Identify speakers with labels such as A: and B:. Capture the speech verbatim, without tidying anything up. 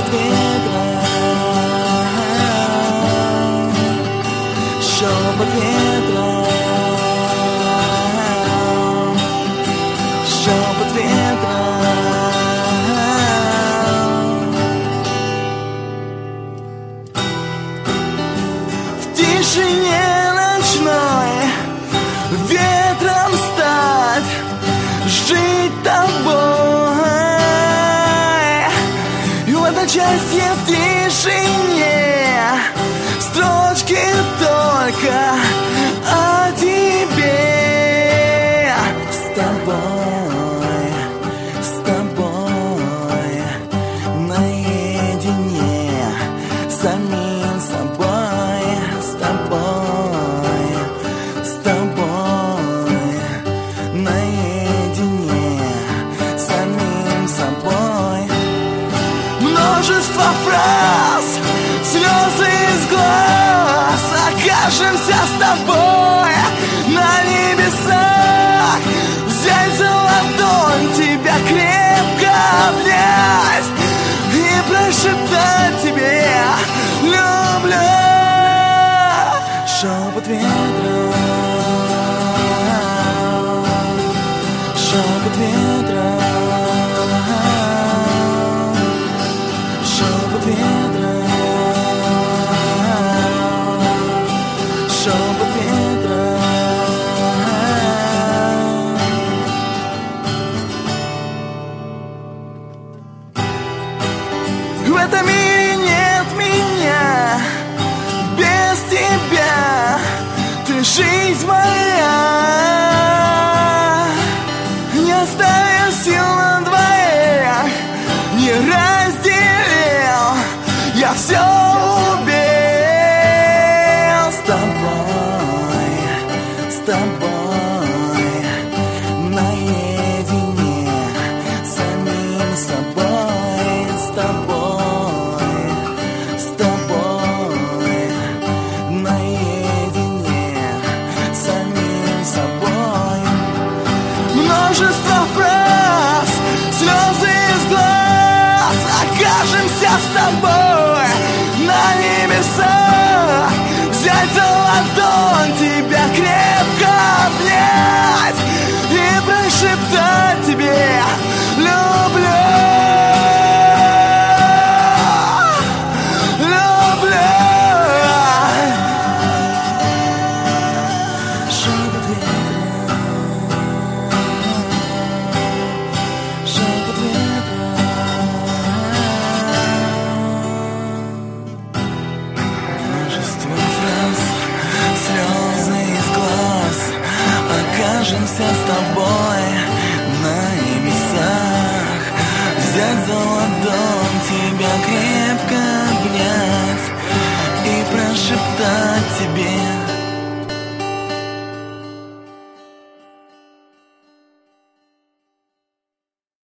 A: Шепот ветра, шепот ветра, шепот ветра. В тишине ночной ветром стать, жить тобой. И в одночасье в тишине строчки только о тебе. С тобой, с тобой, наедине, самим собой. С тобой, с тобой, наедине, самим собой. Множество фраз, слезы из глаз. Окажемся с тобой на небесах. Взять за ладонь, тебя крепко обнять и прошептать тебе люблю. Шепот ветра, шепот ветра, шепот ветра, шепот ветра. В этом мире нет меня без тебя. Ты жизнь моя. Не оставил сил на двоих, не разделил, я все убил. С тобой, с тобой, наедине, самим собой. С тобой, с тобой, наедине, самим собой. Множество фраз, слезы из глаз. Окажемся с тобой на небесах. Взять за ладонь, тебя крепко обнять и прошептать тебе люблю. Люблю. Шепот ветра, шепот ветра. Множество фраз, слезы из глаз. Окажемся с тобой на небесах. Взять за ладонь, тебя крепко обнять и прошептать тебе